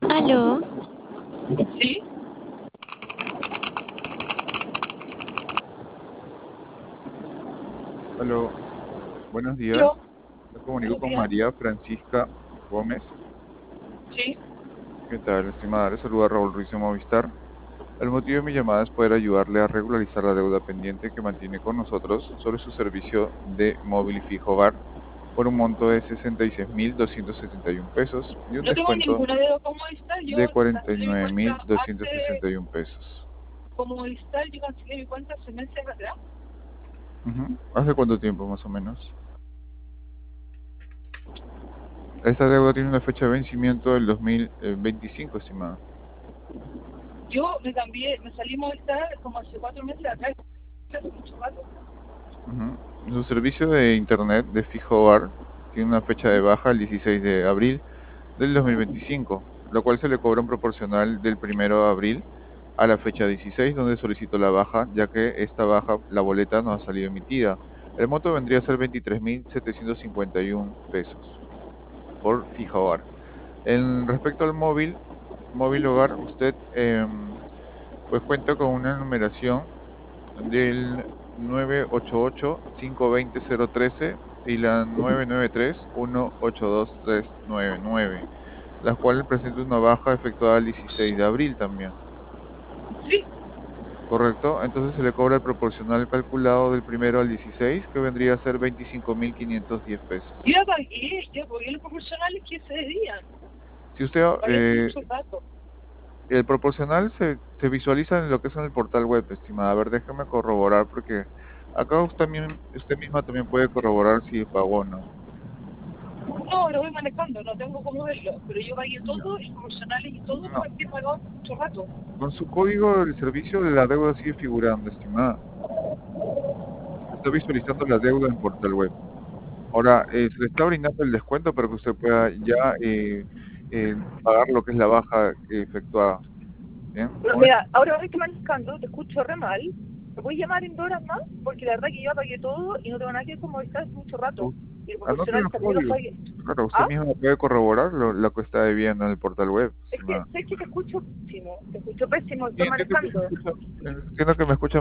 Aló, Sí, Aló, buenos yo, días. Me comunico buenos con días. María Francisca Gómez. Sí, ¿Qué tal, estimada? Le saluda Raúl Ruiz de Movistar. El motivo de mi llamada es poder ayudarle a regularizar la deuda pendiente que mantiene con nosotros sobre su servicio de móvil y fijo hogar por un monto de 66.271 pesos y un no tengo descuento ninguna duda como Movistar. de Yo cuarenta y cancelé mi nueve cuenta mil doscientos hace, sesenta y un pesos. como Movistar, yo cancelé mi cuenta hace meses atrás. Ujú. ¿Hace cuánto tiempo más o menos? Esta deuda tiene una fecha de vencimiento del 2025, estimada. Yo me cambié, me salí de Movistar como hace 4 meses atrás, hace mucho rato. Ujú. Su servicio de Internet de fijo hogar tiene una fecha de baja el 16 de abril del 2025, lo cual se le cobra un proporcional del 1 de abril a la fecha 16 donde solicitó la baja, ya que esta baja, la boleta no ha salido emitida. El monto vendría a ser 23.751 pesos por fija hogar. En respecto al móvil hogar, usted pues cuenta con una numeración del 988-520-013 y la 993-182-399, las cuales presentan una baja efectuada el 16 de abril también, Sí, ¿correcto? Entonces se le cobra el proporcional calculado del 1 al 16, que vendría a ser 25.510 pesos. yo pagué los proporcionales que se debían. Si usted, Pagué hace mucho rato. el proporcional se visualiza en lo que es en el portal web, estimada. A ver, déjame corroborar porque acá usted misma también puede corroborar si pagó o no. No, lo voy manejando, no tengo cómo verlo. Pero yo pagué Ya. todo, y proporcionales y todo, No, porque he pagado hace mucho rato. con su código del servicio la deuda sigue figurando, estimada. Está visualizando la deuda en portal web. Ahora, se le está brindando el descuento para que usted pueda ya pagar lo que es la baja efectuada. Bien, Pero con esto. mira, ahora estoy manejando, te escucho re mal. ¿Me puedes llamar en 2 horas más? Porque la verdad que yo pagué todo y no tengo nada que ver con Movistar hace mucho rato. Y el Anote proporcional los también lo códigos. pagué. Claro, usted ¿Ah? mismo puede corroborar lo que está debiendo en el portal web, Es que estimada. sé que te escucho pésimo, estoy Sí, manejando. entiendo que me escucha